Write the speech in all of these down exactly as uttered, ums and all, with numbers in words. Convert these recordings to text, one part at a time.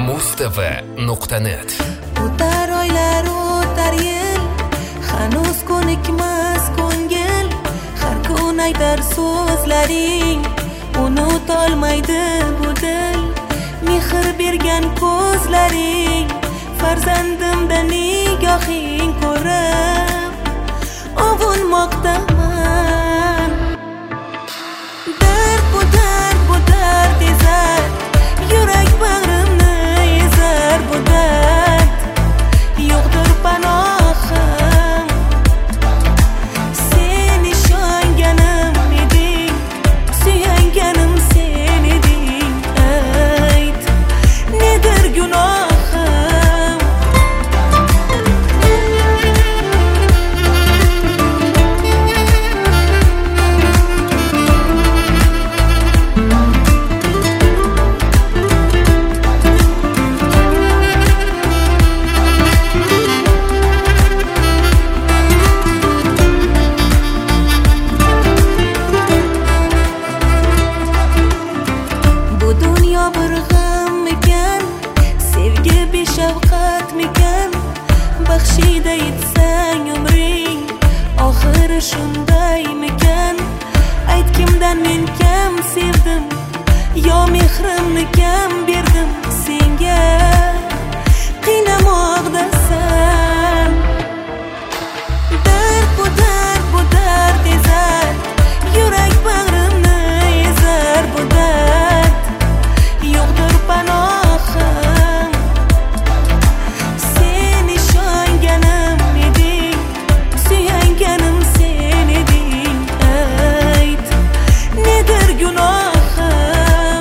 muz t v nuqta net. O'tar oylar, o'tar yil, hanuz ko'nikmas ko'ngil. Har kun aytar so'zlaring, unutolmaydi bu dil. Mehr bergan ko'zlaring, farzandimda nigohing ko'rib ovunmoqdaman. Dard bu dard, bu dard ezar, yurak bag'rimni ezar bu dard. Yo'qdir panohim, sen ishonganim eding, suyanganim sen eding. Ayt, nedir gunohim? Baxshida yetsang umring, oxiri shundaymikan? Ayt, kimdan men kam sevdim, yo mehrimni kam berdim senga? Qiynamoqdasan. Dard bu dard, bu dard ezar, yurak bag'rimni ezar bu dard. Yo'qdir panohim, sen ishonganim eding, suyanganim sen eding. Ayt, nedir gunohim?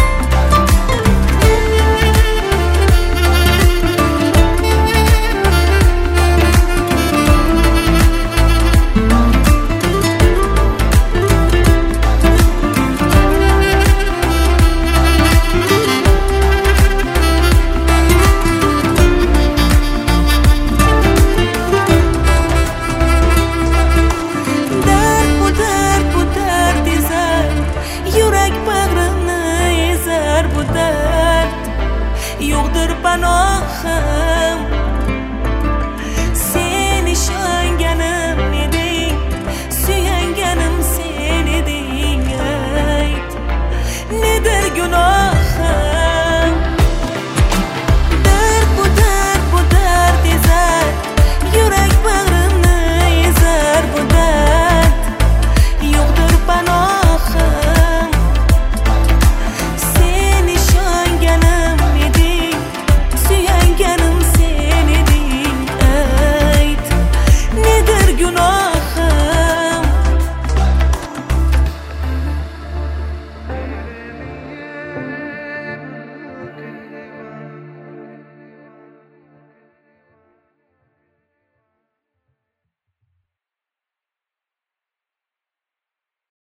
Dard bu dard, bu dard ezar, yurak bag'rimni ezar bu dard. Yo'qdir panoh